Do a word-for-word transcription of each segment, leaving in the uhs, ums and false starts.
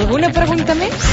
Alguna pregunta més?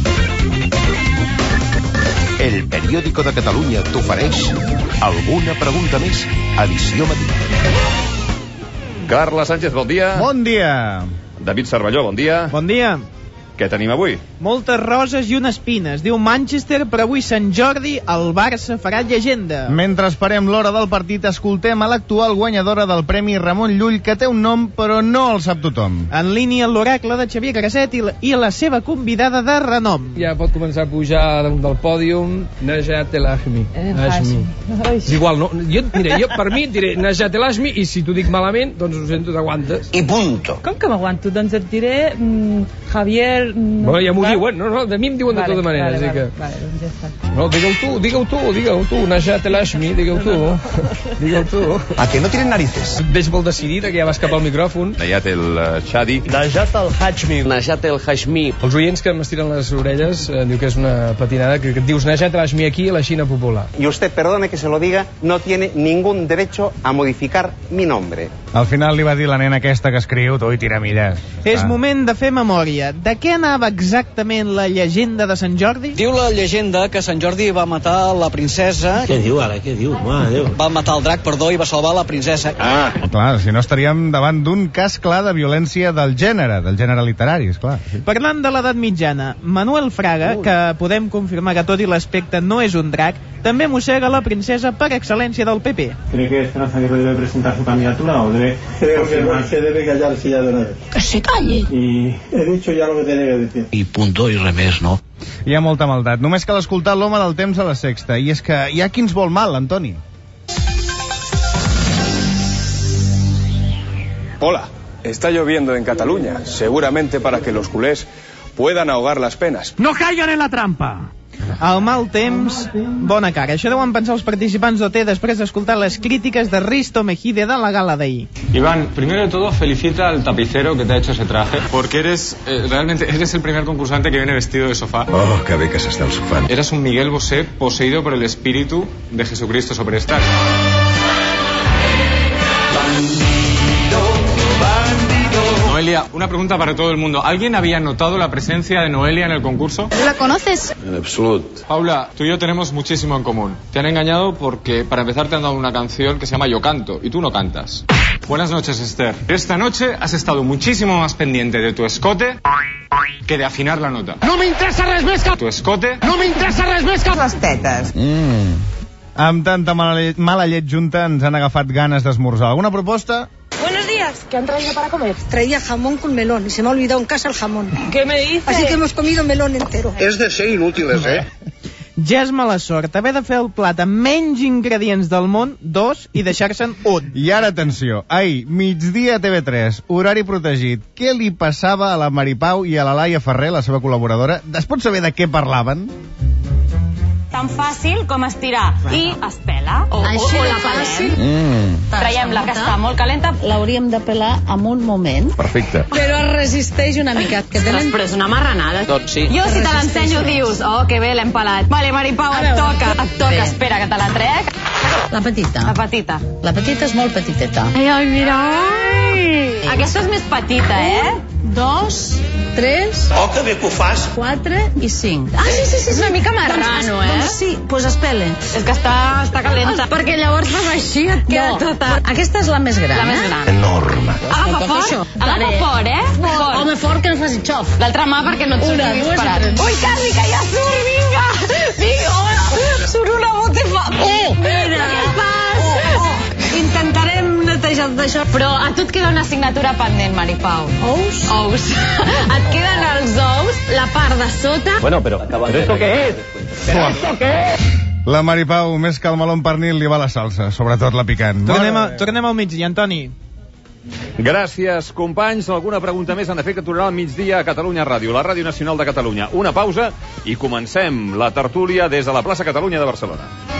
El Periódico de Catalunya t'ofereix Alguna pregunta més, edició matí. Carla Sánchez, bon dia. Bon dia. David Cervelló, bon dia. Bon dia. Què tenim avui? Moltes roses i unes pines. Diu Manchester, però avui Sant Jordi el Barça farà llegenda. Mentre esperem l'hora del partit, escoltem a l'actual guanyadora del Premi Ramon Llull, que té un nom, però no el sap tothom. En línia l'oracle de Xavier Grasset i la, i la seva convidada de renom. Ja pot començar a pujar damunt del pòdium Najat El Hashmi. Eh, Hashmi. És igual, no? Jo, mira, jo per mi et diré Najat El Hashmi i si t'ho dic malament, doncs ho sento, t'aguantes. I punto. Com que m'aguanto? Doncs et diré mm, Javier... Mm, bueno, ja m'ho diuen, no, no, de mi em diuen vale, de tota manera, vale, així que... Vale, vale, doncs ja està. No, digue-ho tu, digue-ho tu, digue-ho tu, Najat El Hashmi, digue-ho tu, digue-ho tu. A que no tienen narices? Et veig molt decidida, que ja vas cap al micròfon. Najat El Shadi. Najat El Hashmi. Najat El Hashmi. Els oients que m'estiren les orelles eh, diu que és una patinada, que, que et dius Najat El Hashmi aquí a la Xina popular. Y usted, perdone que se lo diga, no tiene ningún derecho a modificar mi nombre. Al final li va dir la nena aquesta que escriu, tu i tiramilles. És moment de fer memòria. De què anava exactament la llegenda de Sant Jordi? Diu la llegenda que Sant Jordi va matar la princesa... Què diu ara? Què diu? Mare Déu. Va matar el drac, perdó, i va salvar la princesa. Ah, clar, si no estaríem davant d'un cas clar de violència del gènere, del gènere literari, esclar. Parlant de l'edat mitjana, Manuel Fraga, que podem confirmar que tot i l'aspecte no és un drac, també mossega la princesa per excel·lència del P P. ¿Cree que Esperanza Aguirre debe presentar su candidatura o debe...? Creo que se debe callarse ya de una vez. Que se calle. Y he dicho ya lo que tenía que decir. I punto, i res més, no? Hi ha molta maldat. Només cal escoltar l'home del temps a la Sexta. I és que hi ha qui ens vol mal, Antoni. Hola, está lloviendo en Cataluña, seguramente para que los culés puedan ahogar las penas. ¡No caigan en la trampa! El mal temps, bona cara. Això deuen pensar els participants d'O T després d'escoltar les crítiques de Risto Mejide de la gala d'ahir. Iván, primero de todo felicita al tapicero que te ha hecho ese traje, porque eres, eh, realmente, eres el primer concursante que viene vestido de sofá. Oh, que bé que s'està al sofà. Eres un Miguel Bosé poseído por el espíritu de Jesucristo Superstar. Noelia, una pregunta para todo el mundo. ¿Alguien había notado la presencia de Noelia en el concurso? ¿La conoces? En absoluto. Paula, tú y yo tenemos muchísimo en común. Te han engañado porque para empezar te han dado una canción que se llama Yo Canto y tú no cantas. Buenas noches, Esther. Esta noche has estado muchísimo más pendiente de tu escote que de afinar la nota. No m'interessa res més que... Tu escote... No m'interessa res més que... Les tetes. Mm. Amb tanta mala llet, mala llet junta ens han agafat ganes d'esmorzar. Alguna proposta? Buenos días. ¿Qué han traído para comer? Traía jamón con melón y se me ha olvidado en casa el jamón. ¿Qué me dices? Así que hemos comido melón entero. És de ser inútiles, eh? Ja és mala sort haver de fer el plat amb menys ingredients del món, dos, i deixar-se'n un. I ara, atenció, ahir, migdia a T V tres, horari protegit. Què li passava a la Maripau i a la Laia Ferrer, la seva col·laboradora? Es pot saber de què parlaven? Tan fàcil com estirar i es pela o, Així o de la fàcil? pelem. Traiem la que està molt calenta. L'hauríem de pelar en un moment. Perfecte. Però es resisteix una mica. Que tenen... Però és una marranada. Doncs sí. Jo si te l'ensenyo dius, oh, que bé l'hem pelat. Vale, Maripau, et toca. Et toca, espera que te la trec. La petita. La petita. La petita és molt petiteta. Ai, ai, mira. Ai. Aquesta és més petita, eh? Dos, tres... Oh, que bé que ho fas. Quatre i cinc. Ah, sí, sí, sí, és una mica marrano, eh? Doncs sí, doncs pues es pele. És que està, està calenta. Perquè llavors fas així, et queda No. tota... Aquesta és la més gran, La més eh? gran. Enorme. Agafa fort, agafa fort, eh? Fort. Home, fort que no faci xof. L'altra mà perquè no et surti Una, dues i disparat. tres. Ui, Carli, que ja surt, vinga! Vinga, hola! Surt una botifa. Oh! Mira! Què fas? Oh, oh. Intentarem netejar tot això. Però a tu et queda una assignatura pendent, Maripau. Ous? Ous. Et queden els ous, la part de sota... Bueno, pero... ¿Pero esto qué es? ¿Pero esto qué es? La Maripau, més que el meló amb pernil, li va la salsa, sobretot la picant. Tornem, a, tornem al migdia, Antoni. Gràcies, companys. Alguna pregunta més? En efecte, tornarà al migdia a Catalunya Ràdio, la Ràdio Nacional de Catalunya. Una pausa i comencem la tertúlia des de la plaça Catalunya de Barcelona.